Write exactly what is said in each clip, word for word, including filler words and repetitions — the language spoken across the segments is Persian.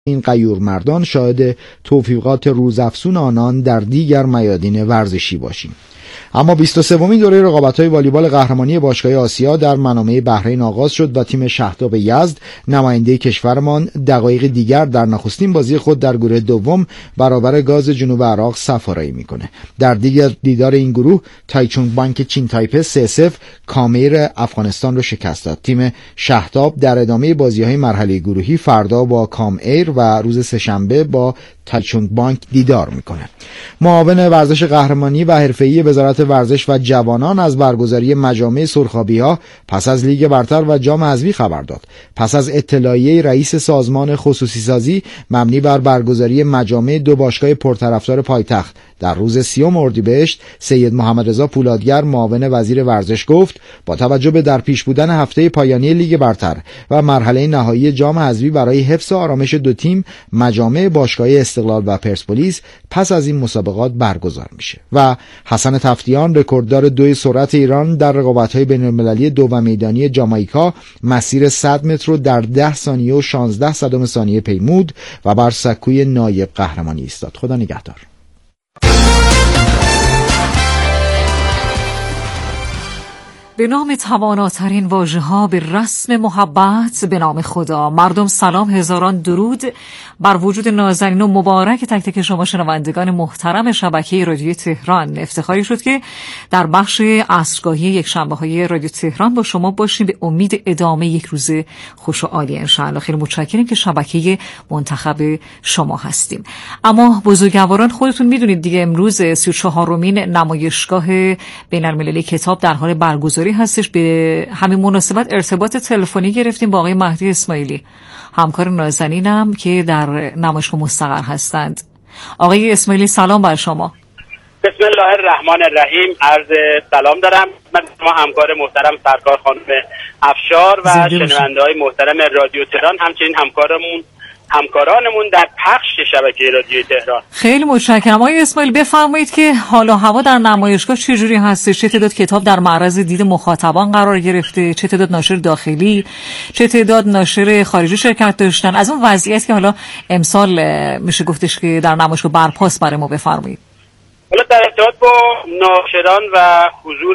این غیور مردان شاهد توفیقات روزافزون آنان در دیگر میادین ورزشی باشیم. اما بیست و سومین دوره رقابت‌های والیبال قهرمانی باشگاه آسیا در منامه بحرین آغاز شد و تیم شهداب یزد نماینده کشورمان دقایق دیگر در نخستین بازی خود در گروه دوم برابر گاز جنوب عراق صف‌آرایی میکنه. در دیگر دیدار این گروه تایچونگ بانک چین تایپه سه صفر کامیر افغانستان رو شکست داد. تیم شهداب در ادامه بازی‌های مرحله گروهی فردا با کام ایر و روز سه‌شنبه با تایچونگ بانک دیدار میکنه. معاون ورزش قهرمانی و حرفه‌ای وزارت ورزش و جوانان از برگزاری مجامع سرخابی‌ها پس از لیگ برتر و جام حذفی خبر داد. پس از اطلاعیه رئیس سازمان خصوصی سازی مبنی بر برگزاری مجامع دو باشگاه پرطرفدار پایتخت در روز سیوم اردیبهشت، سید محمد رضا پولادگر معاون وزیر ورزش گفت با توجه به در پیش بودن هفته پایانی لیگ برتر و مرحله نهایی جام حذفی برای حفظ آرامش دو تیم، مجامع باشگاه استقلال و پرسپولیس پس از این مسابقات برگزار میشه. و حسن تفتیان رکورددار دوی سرعت ایران در رقابت‌های بین‌المللی دو و میدانی جامائیکا مسیر صد متر رو در ده ثانیه و شانزده صدم ثانیه پیمود و بر سکوی نایب قهرمانی ایستاد. خدا نگهدار. به نام تواناترین واژه‌ها به رسم محبت، به نام خدا. مردم سلام، هزاران درود بر وجود نازنین و مبارک تک تک شما شنوندگان محترم شبکه رادیو تهران. افتخاری شد که در بخش عصرگاهی یک شنبه‌های رادیو تهران با شما باشیم به امید ادامه یک روز خوش و عالی انشاءالله. خیلی متشکریم که شبکه منتخب شما هستیم. اما بزرگواران خودتون میدونید دیگه امروز سی و چهارمین نمایشگاه بین‌المللی کتاب در حال برگزاری هستش. به همین مناسبت ارتباط تلفنی گرفتیم با آقای مهدی اسماعیلی، همکار نازنینم که در نمایشگاه مستقر هستند. آقای اسماعیلی سلام بر شما. بسم الله الرحمن الرحیم. عرض سلام دارم من شما همکار محترم سرکار خانم افشار و شنونده‌های محترم رادیو تهران، همچنین همکارمون همکارانمون در پخش شبکه رادیو تهران. خیلی متشکرم. آقای اسماعیل بفرمایید که حال و هوا در نمایشگاه چجوری هستش؟ چه تعداد کتاب در معرض دید مخاطبان قرار گرفته؟ چه تعداد ناشر داخلی؟ چه تعداد ناشر خارجی شرکت داشتن؟ از اون وضعیت که حالا امسال میشه گفتش که در نمایشگاه برپاست برای ما بفرمایید. حالا در ارتباط با ناشران و حضور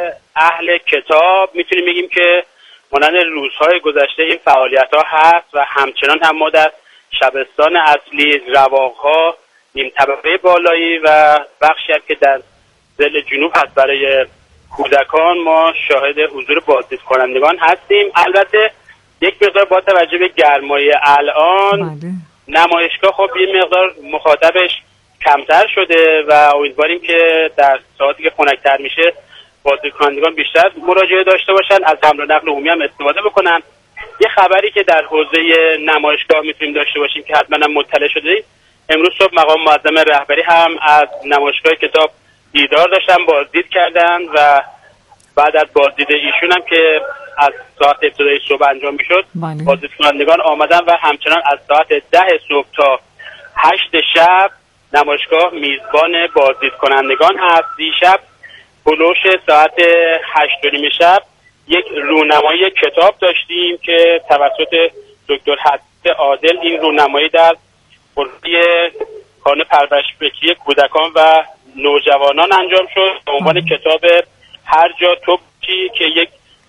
اهل کتاب میتونیم بگیم که مانند روزهای گذشته این فعالیت‌ها هست و همچنان هم ما در شبستان اصلی، رواق‌ها، نیم طبقه بالایی و بخشی هم که در ضلع جنوب هست برای کودکان ما شاهد حضور بازدید کنندگان هستیم. البته یک مقدار با توجه به گرمای الان بله. نمایشگاه خب یه مقدار مخاطبش کمتر شده و امیدواریم که در ساعتی که خنک‌تر میشه بازدید کنندگان بیشتر مراجعه داشته باشن، از حمل و نقل عمومی هم استفاده بکنن. یه خبری که در حوزه نمایشگاه میتونیم داشته باشیم که حتما هم مطلع شدید، امروز صبح مقام معظم رهبری هم از نمایشگاه کتاب دیدار داشتن، بازدید کردن و بعد از بازدید ایشون هم که از ساعت ابتدای صبح انجام میشد بازدید کنندگان آمدن و همچنان از ساعت ده صبح تا هشت شب نمایشگاه میزبان بازدید کنندگان هست. دیشب هلوش ساعت هشت و نیم شب یک رونمایی کتاب داشتیم که توسط دکتر حسن عادل این رونمایی در حوزه خانه پرورش فکری کودکان و نوجوانان انجام شد به عنوان کتاب هر جا تو چی که یک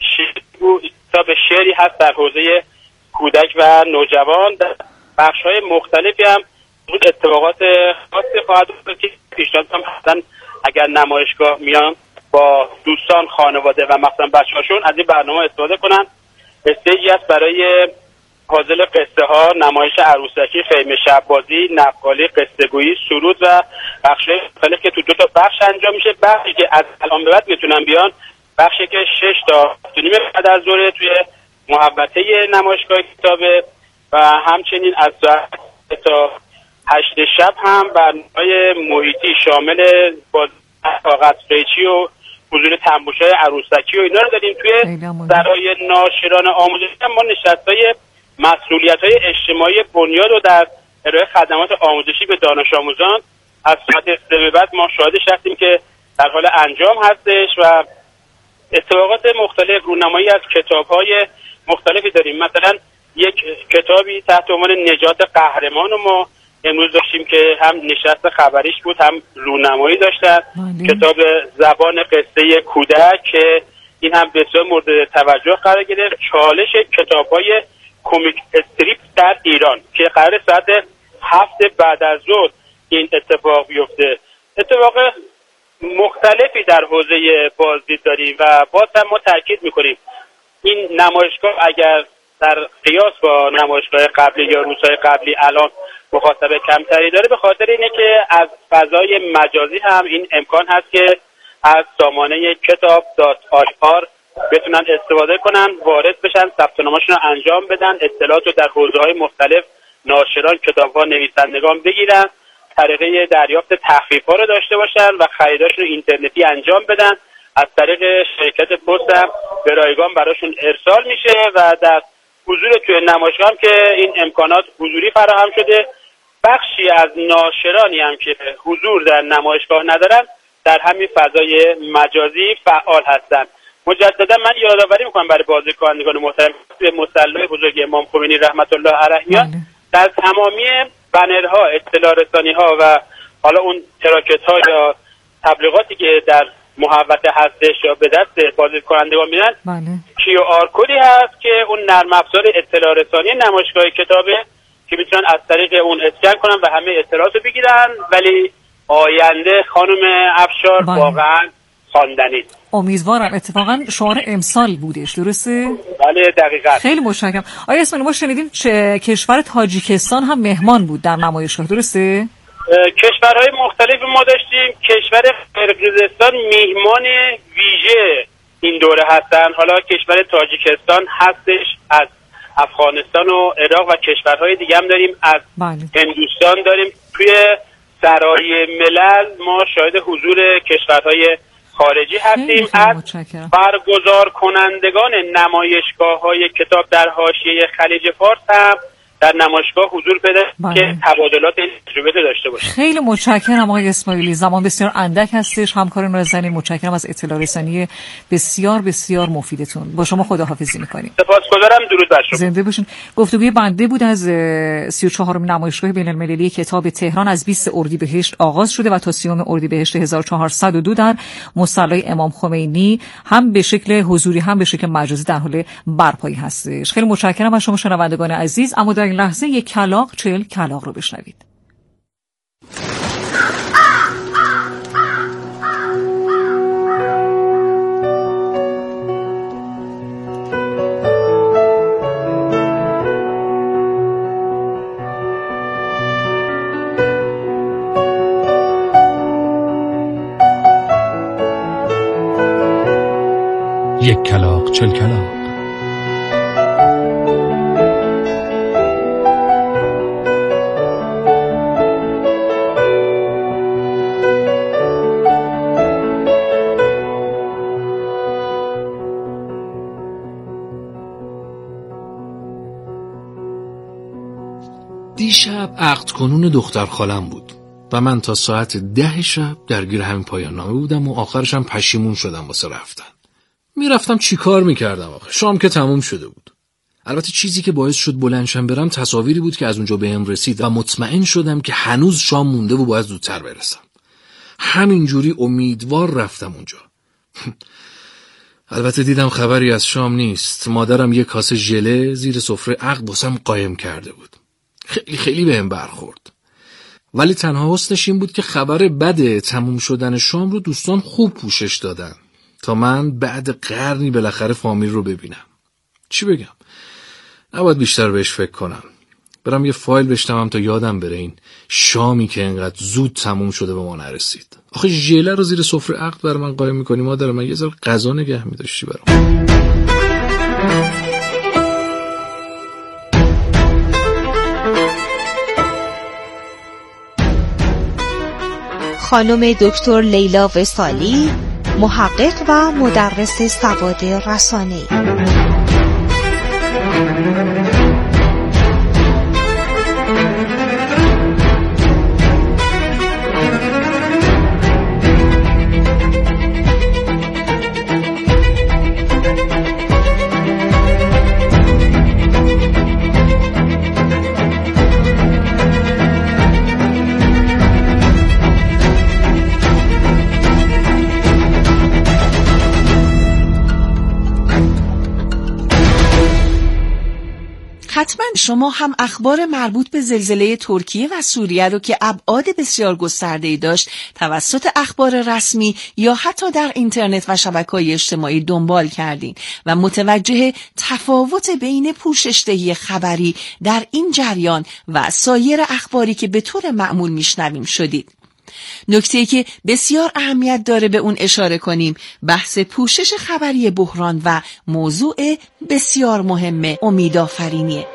کتاب شعری هست در حوزه کودک و نوجوان. در بخش‌های مختلفی هم بود اتفاقات خاصی خواهد بود که پیشنهاد هم حتما اگر نمایشگاه میان با دوستان، خانواده و مثلا بچه‌هاشون از این برنامه استفاده کنن. استیجی است برای پازل قصه ها، نمایش عروسکی، خیمه شب بازی، نقالی، قصه گویی، سرود و بخش‌های مختلف که تو دو تا بخش انجام میشه. بخشی که از الان به بعد میتونن بیان، بخشی که شش تا نیم بعد از ظهر توی محوطه نمایشگاه کتابه و همچنین از ساعت تا هشت شب هم برنامه‌های محیطی شامل با طاقت قیچی و حضور تنبوش‌های عروسکی و اینا رو داریم. توی سرای ناشران آموزشی هم ما نشست‌های مسئولیت‌های اجتماعی بنیاد رو در ارائه خدمات آموزشی به دانش آموزان از ساعت سه به بعد ما شاهدش هستیم که در حال انجام هستش و اتفاقات مختلف رونمایی از کتاب‌های مختلفی داریم. مثلا یک کتابی تحت عنوان نجات قهرمان رو ما امروز داشتیم که هم نشست خبریش بود هم رونمایی داشتن. کتاب زبان قصه کودک که این هم بسیار مورد توجه قرار گرفت. چالش کتاب‌های کمیک استریپ در ایران که قرار ساعت هفت بعد از ظهر این اتفاق بیفته. اتفاق مختلفی در حوزه بازدید داریم و باز هم ما تاکید میکنیم این نمایشگاه اگر در قیاس با نمایشگاه قبلی یا روزهای قبلی الان مخاطب کمتری داره، به خاطر اینه که از فضای مجازی هم این امکان هست که از سامانه کتاب دات آی آر بتونن استفاده کنن، وارد بشن، ثبت نامشون رو انجام بدن، اطلاعات رو در حوزه‌های مختلف ناشران، کتاب‌ها، نویسندگان بگیرن، طریقه دریافت تخفیف‌ها رو داشته باشن و خریداشون رو اینترنتی انجام بدن. از طریق شرکت پست هم به رایگان براشون ارسال میشه و در حضور توی نمایشگاه هم که این امکانات حضوری فراهم شده. بخشی از ناشرانی هم که حضور در نمایشگاه ندارن در همین فضای مجازی فعال هستن. مجددا من یادآوری میکنم برای بازدیدکنندگان محترم به مصلی بزرگ امام خمینی رحمت الله علیه در تمامی بنرها، اطلاع رسانی ها و حالا اون تراکت ها یا تبلیغاتی که در محوطه هستش یا به دست بازدیدکنندگان میدن کیو آر کدی هست که اون نرم افزار اطلاع رسانی نمایشگاه کتابه که میتونن از طریق اون اسکن کنن و همه اطلاعات رو بگیرن. ولی آینده خانم افشار واقعا خواندنی. امیدوارم. اتفاقا شعار امسال بودش، درسته؟ بله دقیقاً. خیلی متشکرم. آیا اسمانی ما شنیدیم چه کشور تاجیکستان هم مهمان بود در نمایشگاه، درسته؟ کشورهای مختلف ما داشتیم. کشور قرقیزستان میهمان ویژه این دوره هستن. حالا کشور تاجیکستان هستش، از افغانستان و عراق و کشورهای دیگه هم داریم، از بله. هندوستان داریم. توی سرای ملل ما شاهد حضور کشورهای خارجی هستیم. از برگزار کنندگان نمایشگاه های کتاب در حاشیه خلیج فارس هم در نمایشگاه حضور بده بله. که تبادلات این تجربه داشته باشه. خیلی متشکرم آقای اسماعیلی. زمان بسیار اندک هستش. همکار نازنین متشکرم از اطلاع رسانی بسیار بسیار مفیدتون. با شما خداحافظی می‌کنیم. سپاسگزارم. درود بر شما. زنده باشین. گفتگوی بنده بود از سی و چهارمین نمایشگاه بین‌المللی کتاب تهران از بیست اردیبهشت آغاز شده و تا سیوم اردیبهشت هزار و چهارصد و دو در مصلی امام خمینی هم به شکل حضوری هم به شکل مجازی در حال برپایی هستش. خیلی متشکرم از شما شنوندگان عزیز. اما در این لحظه یک کلاغ چهل کلاغ رو بشنوید. یک کلاغ چهل کلاغ. دیشب عقد کنون دختر خالم بود و من تا ساعت ده شب درگیر همین پایان نامه بودم و آخرشم پشیمون شدم واسه رفتن. میرفتم چی کار میکردم آخه؟ شام که تموم شده بود. البته چیزی که باعث شد بلندشم برم تصاویری بود که از اونجا بهم رسید و مطمئن شدم که هنوز شام مونده و باید زودتر برسم. همینجوری امیدوار رفتم اونجا. البته دیدم خبری از شام نیست. مادرم یک کاسه ژله زیر سفره عقد واسم قایم کرده بود. خیلی خیلی بهم برخورد. ولی تنها حسنش این بود که خبر بد تموم شدن شام رو دوستان خوب پوشش دادن تا من بعد قرنی بالاخره فامیل رو ببینم. چی بگم؟ نباید بیشتر بهش فکر کنم. برم یه فایل بشتمم تا یادم بره این شامی که انقدر زود تموم شده به ما نرسید. آخه ژله رو زیر سفره عقد بر من قایم می‌کنی مادر من، یه ذره غذا نگه می‌داشتی برام. خانم دکتر لیلا وصالی، محقق و مدرس سواد رسانه‌ای. شما هم اخبار مربوط به زلزله ترکیه و سوریه رو که ابعاد بسیار گسترده‌ای داشت توسط اخبار رسمی یا حتی در اینترنت و شبکه‌های اجتماعی دنبال کردین و متوجه تفاوت بین پوشش‌دهی خبری در این جریان و سایر اخباری که به طور معمول میشنویم شدید. نکته‌ای که بسیار اهمیت داره به اون اشاره کنیم بحث پوشش خبری بحران و موضوع بسیار مهم امیدآفرینیه.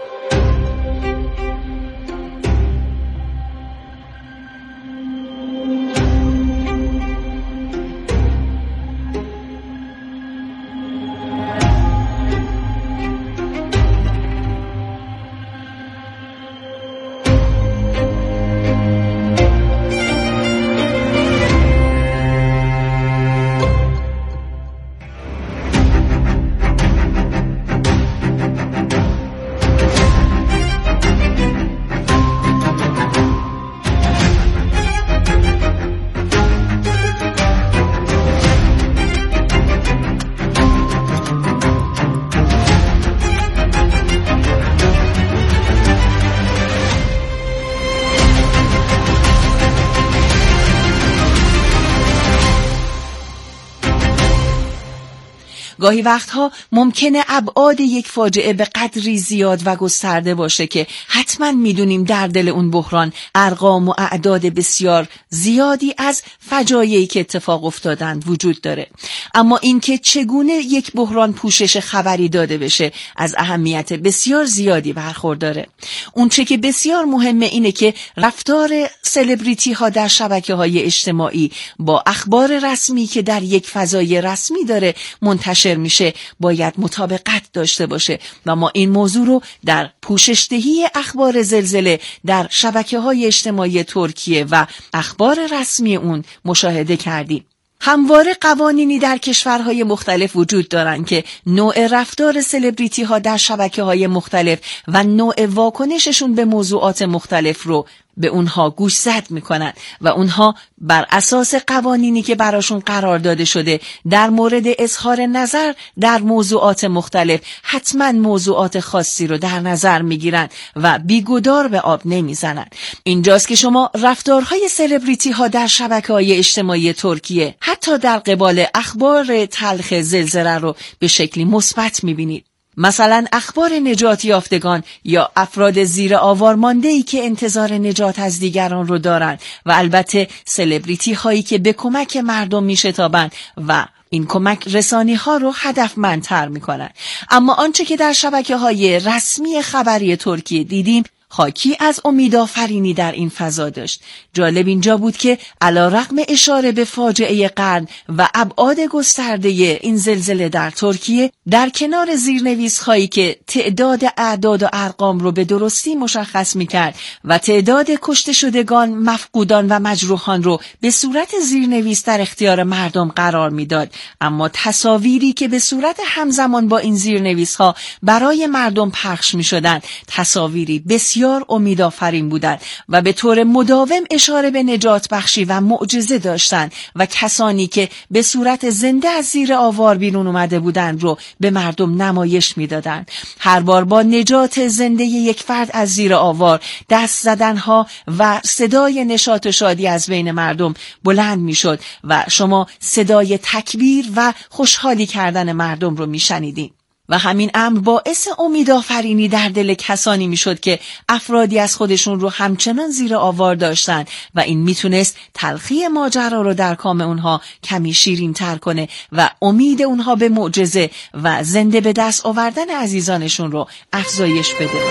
گاهی وقتها ممکنه ابعاد یک فاجعه به قدری زیاد و گسترده باشه که حتما میدونیم در دل اون بحران ارقام و اعداد بسیار زیادی از فجایعی که اتفاق افتادند وجود داره. اما اینکه چگونه یک بحران پوشش خبری داده بشه از اهمیت بسیار زیادی برخورداره. اون چه که بسیار مهمه اینه که رفتار سلبریتی ها در شبکه‌های اجتماعی با اخبار رسمی که در یک فضای رسمی داره منتشر میشه باید مطابقت داشته باشه و ما این موضوع رو در پوشش‌دهی اخبار زلزله در شبکه‌های اجتماعی ترکیه و اخبار رسمی اون مشاهده کردیم. همواره قوانینی در کشورهای مختلف وجود دارند که نوع رفتار سلبریتی ها در شبکه‌های مختلف و نوع واکنششون به موضوعات مختلف رو به اونها گوش زد میکنن و اونها بر اساس قوانینی که براشون قرار داده شده در مورد اظهار نظر در موضوعات مختلف حتما موضوعات خاصی رو در نظر میگیرن و بیگدار به آب نمیزنن. اینجاست که شما رفتارهای سلبریتی ها در شبکه‌های اجتماعی ترکیه حتی در قبال اخبار تلخ زلزله رو به شکلی مثبت میبینید. مثلا اخبار نجات یافتگان یا افراد زیر آوار مانده‌ای که انتظار نجات از دیگران رو دارن و البته سلبریتی هایی که به کمک مردم میشتابن و این کمک رسانی ها رو هدفمندتر میکنن. اما آنچه که در شبکه‌های رسمی خبری ترکیه دیدیم حاکی از امیدآفرینی در این فضا داشت. جالب اینجا بود که علیرغم اشاره به فاجعه قرن و ابعاد گسترده این زلزله در ترکیه، در کنار زیرنویس‌هایی که تعداد اعداد و ارقام رو به درستی مشخص می‌کرد و تعداد کشته شدگان، مفقودان و مجروحان رو به صورت زیرنویس در اختیار مردم قرار میداد، اما تصاویری که به صورت همزمان با این زیرنویس‌ها برای مردم پخش می‌شدند، تصاویری بسیار بسیار امیدآفرین بودند و به طور مداوم اشاره به نجات بخشی و معجزه داشتند و کسانی که به صورت زنده از زیر آوار بیرون اومده بودند رو به مردم نمایش میدادند. هر بار با نجات زنده یک فرد از زیر آوار، دست زدنها و صدای نشاط و شادی از بین مردم بلند میشد و شما صدای تکبیر و خوشحالی کردن مردم رو میشنیدین. و همین امر باعث امیدآفرینی در دل کسانی میشد که افرادی از خودشون رو همچنان زیر آوار داشتن و این میتونست تلخی ماجرا رو در کام اونها کمی شیرین تر کنه و امید اونها به معجزه و زنده به دست آوردن عزیزانشون رو افزایش بده.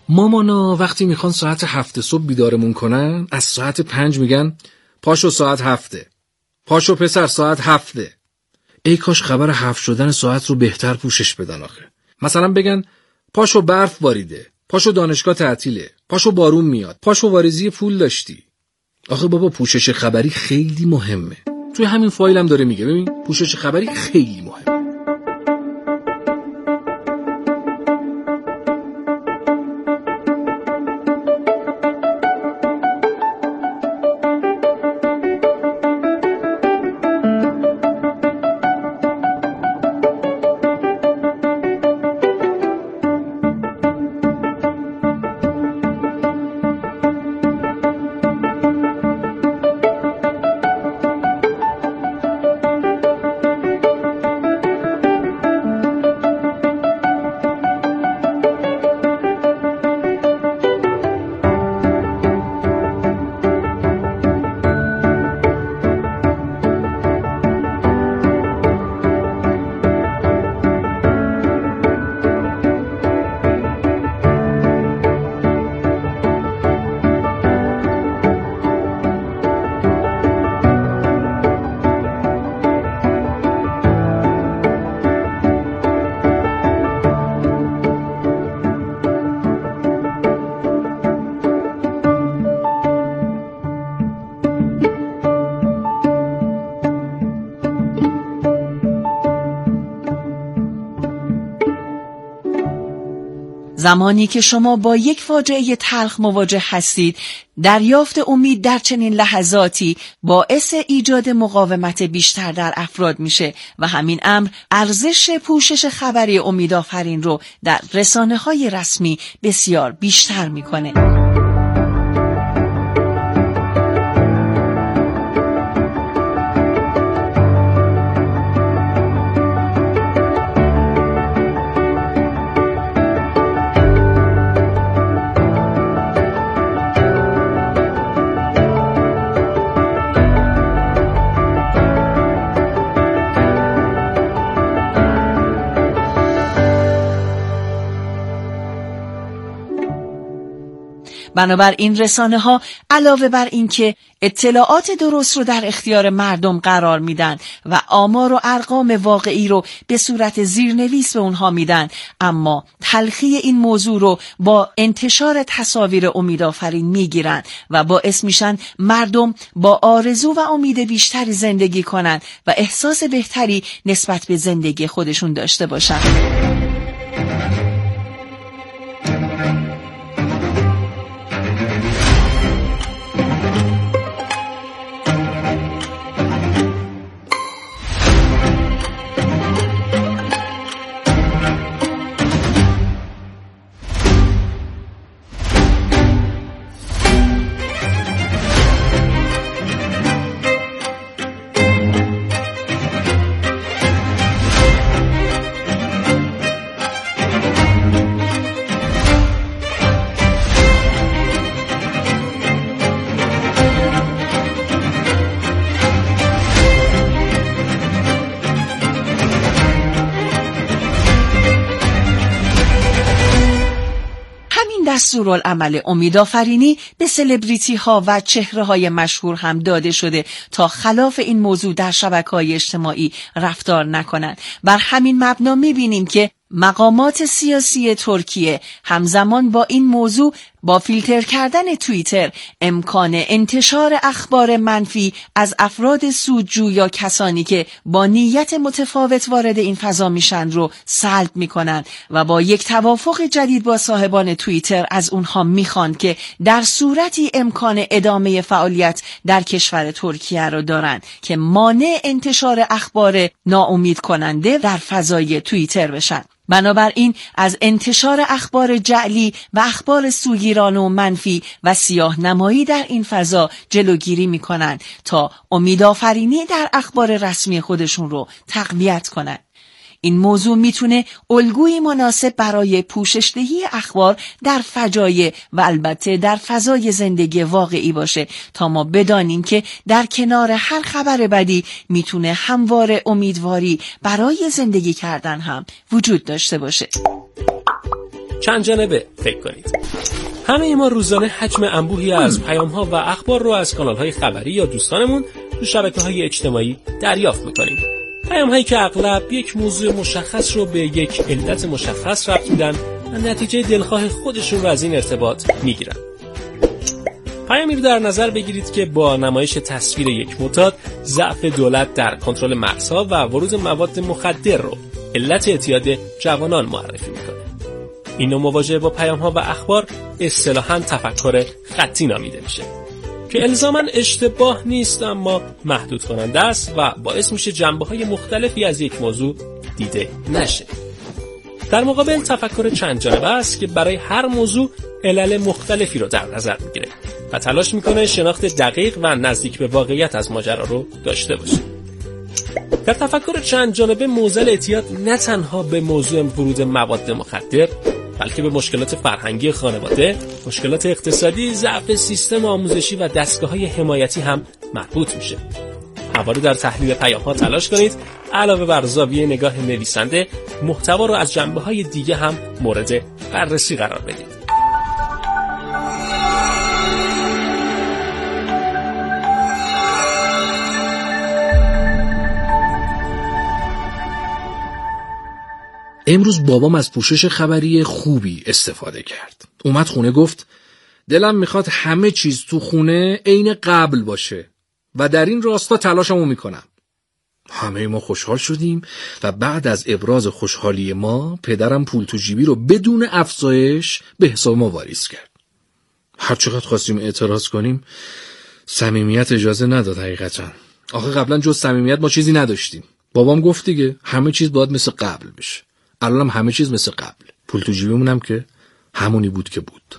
مامانا وقتی میخوان ساعت هفت صبح بیدارمون کنن، از ساعت پنج میگن پاشو ساعت هفته، پاشو پسر ساعت هفته. ای کاش خبر هفت شدن ساعت رو بهتر پوشش بدن آخه. مثلا بگن پاشو برف باریده، پاشو دانشگاه تعطیله، پاشو بارون میاد، پاشو واریزی پول داشتی. آخه بابا پوشش خبری خیلی مهمه. توی همین فایل هم داره میگه ببین پوشش خبری خیلی مهمه. زمانی که شما با یک فاجعه تلخ مواجه هستید، دریافت امید در چنین لحظاتی باعث ایجاد مقاومت بیشتر در افراد میشه و همین امر ارزش پوشش خبری امیدآفرین رو در رسانه‌های رسمی بسیار بیشتر میکنه. بنابراین رسانه ها علاوه بر این که اطلاعات درست رو در اختیار مردم قرار میدن و آمار و ارقام واقعی رو به صورت زیرنویس به اونها میدن، اما تلخی این موضوع رو با انتشار تصاویر امیدآفرین میگیرن و باعث میشن مردم با آرزو و امید بیشتری زندگی کنن و احساس بهتری نسبت به زندگی خودشون داشته باشن. دستورالعمل امیدآفرینی به سلبریتی ها و چهره های مشهور هم داده شده تا خلاف این موضوع در شبکه‌های اجتماعی رفتار نکنند. بر همین مبنا می‌بینیم که مقامات سیاسی ترکیه همزمان با این موضوع با فیلتر کردن توییتر امکان انتشار اخبار منفی از افراد سودجو یا کسانی که با نیت متفاوت وارد این فضا میشن رو سلب میکنن و با یک توافق جدید با صاحبان توییتر از اونها میخوان که در صورتی امکان ادامه فعالیت در کشور ترکیه رو دارن که مانع انتشار اخبار ناامید کننده در فضای توییتر بشن. بنابراین از انتشار اخبار جعلی و اخبار سوگیرانه و منفی و سیاه نمایی در این فضا جلوگیری میکنن تا امیدآفرینی در اخبار رسمی خودشون رو تقویت کنن. این موضوع میتونه الگوی مناسب برای پوشش‌دهی اخبار در فجایع و البته در فضای زندگی واقعی باشه تا ما بدانیم که در کنار هر خبر بدی میتونه همواره امیدواری برای زندگی کردن هم وجود داشته باشه. چند جانبه فکر کنید. همه ما روزانه حجم انبوهی از پیام‌ها و اخبار رو از کانال‌های خبری یا دوستانمون تو شبکه‌های اجتماعی دریافت می‌کنیم. پیام‌هایی که اغلب یک موضوع مشخص رو به یک علت مشخص ربط میدن و نتیجه دلخواه خودشون رو از این ارتباط میگیرن. پیامی رو در نظر بگیرید که با نمایش تصویر یک معتاد ضعف دولت در کنترل مرزها و ورود مواد مخدر رو علت اعتیاد جوانان معرفی میکنه. این نوع مواجهه با پیام‌ها و اخبار اصطلاحاً تفکر خطی نامیده میشه که الزاماً اشتباه نیست، اما محدود کننده است و باعث میشه جنبه‌های مختلفی از یک موضوع دیده نشه. در مقابل تفکر چند جانبه است که برای هر موضوع علل مختلفی رو در نظر میگیره و تلاش میکنه شناخت دقیق و نزدیک به واقعیت از ماجرا رو داشته باشه. در تفکر چند جانبه معضل اعتیاد نه تنها به موضوع ورود مواد مخدر، بلکه به مشکلات فرهنگی خانواده، مشکلات اقتصادی، ضعف سیستم آموزشی و دستگاه‌های حمایتی هم مربوط میشه. همواره در تحلیل پیام‌ها تلاش کنید علاوه بر زاویه نگاه نویسنده، محتوا رو از جنبه‌های دیگه هم مورد بررسی قرار بدید. امروز بابام از پوشش خبری خوبی استفاده کرد. اومد خونه گفت دلم میخواد همه چیز تو خونه عین قبل باشه و در این راستا تلاشمو میکنم. همه ما خوشحال شدیم و بعد از ابراز خوشحالی ما پدرم پول تو جیبی رو بدون افزایش به حساب ما واریز کرد. هر چقدر خواستیم اعتراض کنیم صمیمیت اجازه نداد. حقیقتا آخه قبلا جز صمیمیت ما چیزی نداشتیم. بابام گفت دیگه همه چیز باید مثل قبل بشه. الانم همه چیز مثل قبل. پول تو جیبمونم که همونی بود که بود.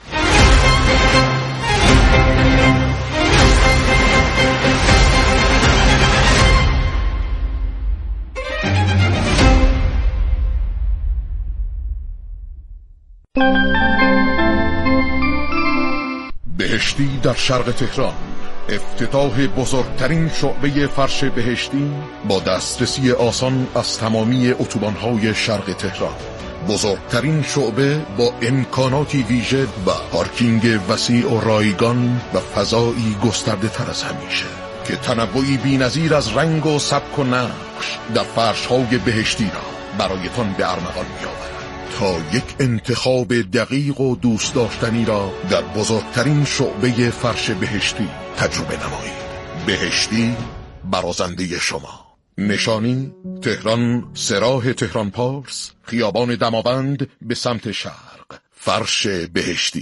بهشتی در شرق تهران، افتتاح بزرگترین شعبه فرش بهشتی با دسترسی آسان از تمامی اتوبان‌های شرق تهران. بزرگترین شعبه با امکاناتی ویژه و پارکینگ وسیع و رایگان و فضایی گسترده تر از همیشه که تنوعی بی‌نظیر از رنگ و سبک و نقش در فرش‌های بهشتی را برایتان به ارمغان می‌آورد تا یک انتخاب دقیق و دوست داشتنی را در بزرگترین شعبه فرش بهشتی تجربه نمایید. بهشتی برازنده شما. نشانی تهران، سراح تهران پارس، خیابان دماوند به سمت شرق. فرش بهشتی.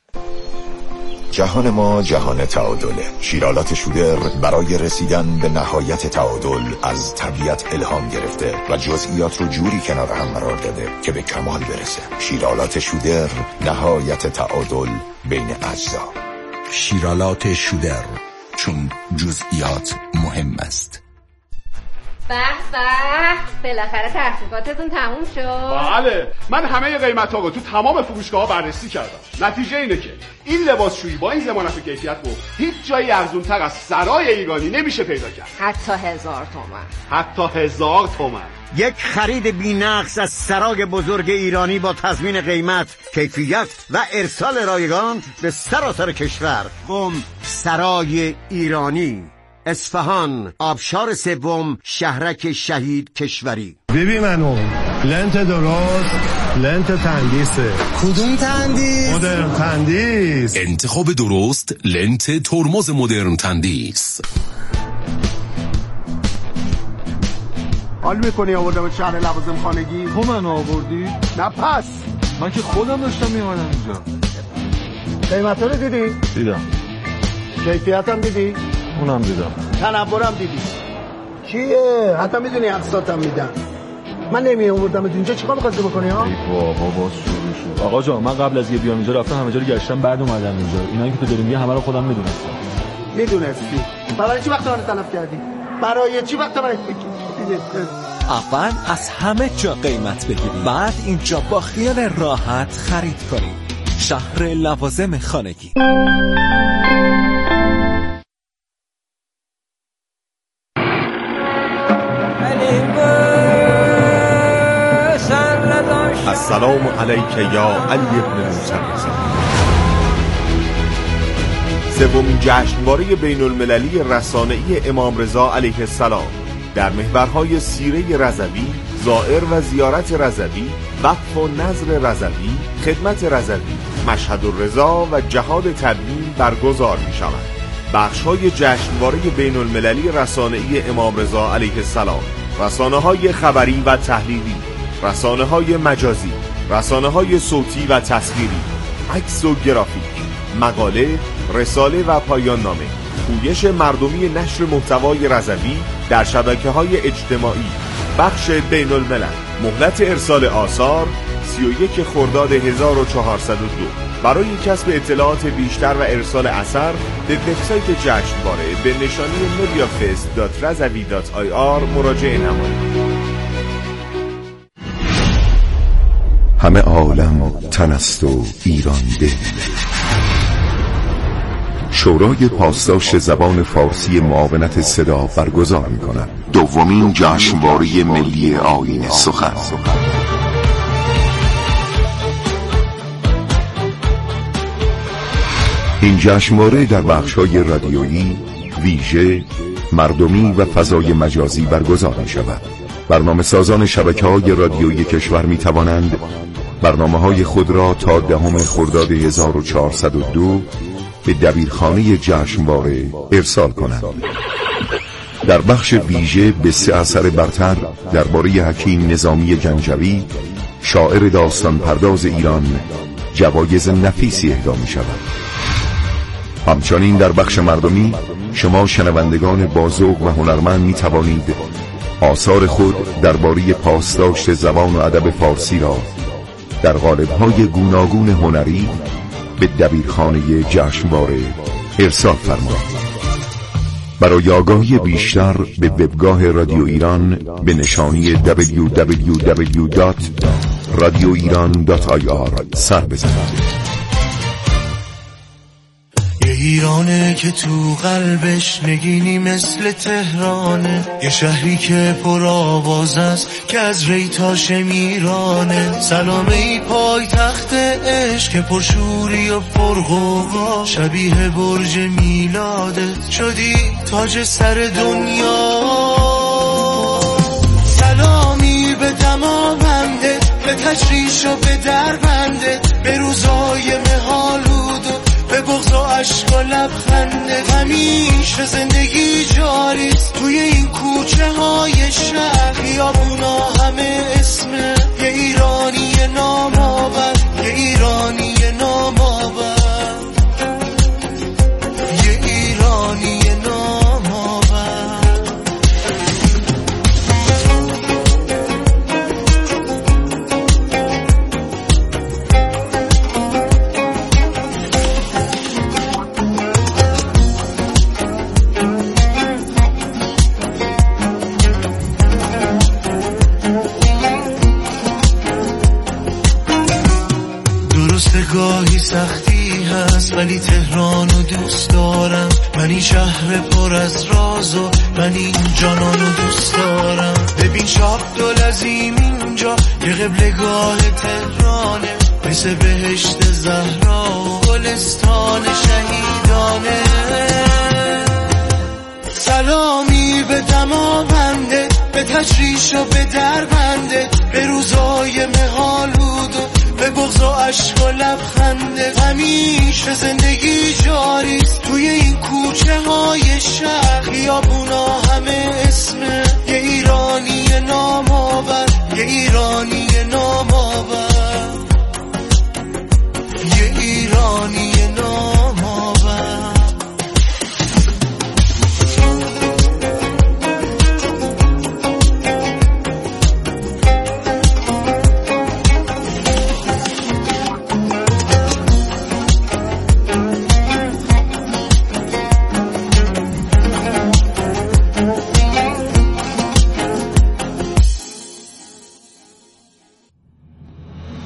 جهان ما جهان تعادله. شیرالات شودر برای رسیدن به نهایت تعادل از طبیعت الهام گرفته و جزئیات رو جوری کنار هم قرار داده که به کمال برسه. شیرالات شودر، نهایت تعادل بین اجزا. شیرالات شودر، چون جزئیات مهم است. به به بالاخره تحقیقاتتون تموم شد؟ بله، من همه قیمت ها رو تو تمام فروشگاه ها بررسی کردم. نتیجه اینه که این لباسشویی با این ضمانت و کیفیت رو هیچ جایی ارزون‌تر از سرای ایرانی نمیشه پیدا کرد. حتی هزار تومن. حتی هزار تومن. یک خرید بی‌نقص از سرای بزرگ ایرانی با تضمین قیمت، کیفیت و ارسال رایگان به سراسر کشور. قم سرای ایرانی، اصفهان، آبشار سوم، شهرک شهید کشوری. ببین منو لنت درست، لنت تندیسه. کدوم تندیس؟ مدرن تندیس. انتخاب درست، لنت ترمز مدرن تندیس. حال میکنی آوردم شهر لوازم خانگی؟ تو منو آوردی؟ نه پس من که خودم داشتم میومدم اینجا. قیمت رو دیدی؟ دیدم. کیفیت هم دیدی؟ اونم دیدم. تنورم دیدی؟ چیه؟ حتی میدونی اقساطم میدن. من نمی آوردم اینجا چیکار می‌خواستی بکنی ها؟ ای بابا باز شروع شد. آقا جان من قبل از یه بیام اینجا رفتم همه جا رو گشتم بعد اومدم اینجا. اینایی که تو داری میگی همه رو خودم میدونستم. میدونستی؟ برای چی وقت من تلف کردی؟ برای چی وقت من اول از همه جا قیمت بگیرید، بعد اینجا با خیال راحت خرید کنید. شهر لوازم خانگی. سر نداشت. السلام علیک یا علی ابن موسی رضا. سومین جشنواره بین المللی رسانه‌ای امام رضا علیه السلام در محورهای سیره رضوی، زائر و زیارت رضوی، وقف و نظر رضوی، خدمت رضوی، مشهد الرضا و جهاد تبیین برگزار می شود. بخش‌های جشنواره بین المللی رسانه‌ای امام رضا علیه السلام: رسانه‌های خبری و تحلیلی، رسانه‌های مجازی، رسانه‌های صوتی و تصویری، عکس و گرافیک، مقاله، رساله و پایان نامه، پویش مردمی نشر محتوای رضوی در شبکه‌های اجتماعی، بخش بین الملل. مهلت ارسال آثار سی و یک خرداد هزار و چهارصد و دو. برای کسب اطلاعات بیشتر و ارسال اثر به وبسایت جشنواره به نشانی mediafest دات رضوی دات آی آر مراجعه نمایید. همه عالم تن است و ایران دل. شورای پاسداشت زبان فارسی معاونت صدا برگزار می‌کند دومین جشنواره ملی آیین سخن. این جشنواره در بخش‌های رادیویی، ویژه، مردمی و فضای مجازی برگزار می‌شود. برنامه‌سازان شبکه‌های رادیویی کشور می‌توانند برنامه‌های خود را تا دهم خرداد هزار و چهارصد و دو به دبیرخانه جشنواره ارسال کنند. در بخش ویژه به سه اثر برتر درباره حکیم نظامی گنجوی، شاعر داستان پرداز ایران، جوایز نفیسی اهدا می شود. همچنین در بخش مردمی شما شنوندگان بازوق و هنرمند می توانید آثار خود درباره پاسداشت زبان و ادب فارسی را در قالب‌های گوناگون هنری به دبیرخانه جشنواره ارسال فرمایید. برای آگاهی بیشتر به وبگاه رادیو ایران به نشانی دبلیو دبلیو دبلیو دات رادیو ایران دات آی آر سر بزنید. یه ایرانه که تو قلبش نگینی مثل تهرانه، یه شهری که پر آواز است که از ری تا شمیرانه. سلامه ای پای تخت عشق که پر شوری و پر غوغا، شبیه برج میلادت شدی تاج سر دنیا. سلامی به دماوندت، به تشریش و به دربندت، به روزای مهالود و به بغض و عشق و لبخندت. همیشه زندگی جاریست توی این کوچه های شهر، خیابونا همه اسمه یه ایرانی نامآور، یه ایرانی نامآور، یه ایرانی نامآور. گاهی سختی هست ولی تهرانو دوست دارم. من این شهر پر از راز و من این جانانو دوست دارم. ببین شاب دلعظیم اینجا یه قبلگاه تهرانه، مثل بهشت زهرا و گلستان شهیدانه. سلامی به دماوندت، به تشریش و به دربندت، به روزای مهالود و به بغض و عشق و لبخندت. همیشه زندگی جاریست توی این کوچه های شهر، خیابونا همه اسمه یه ایرانی نامآور، یه ایرانی نامآور.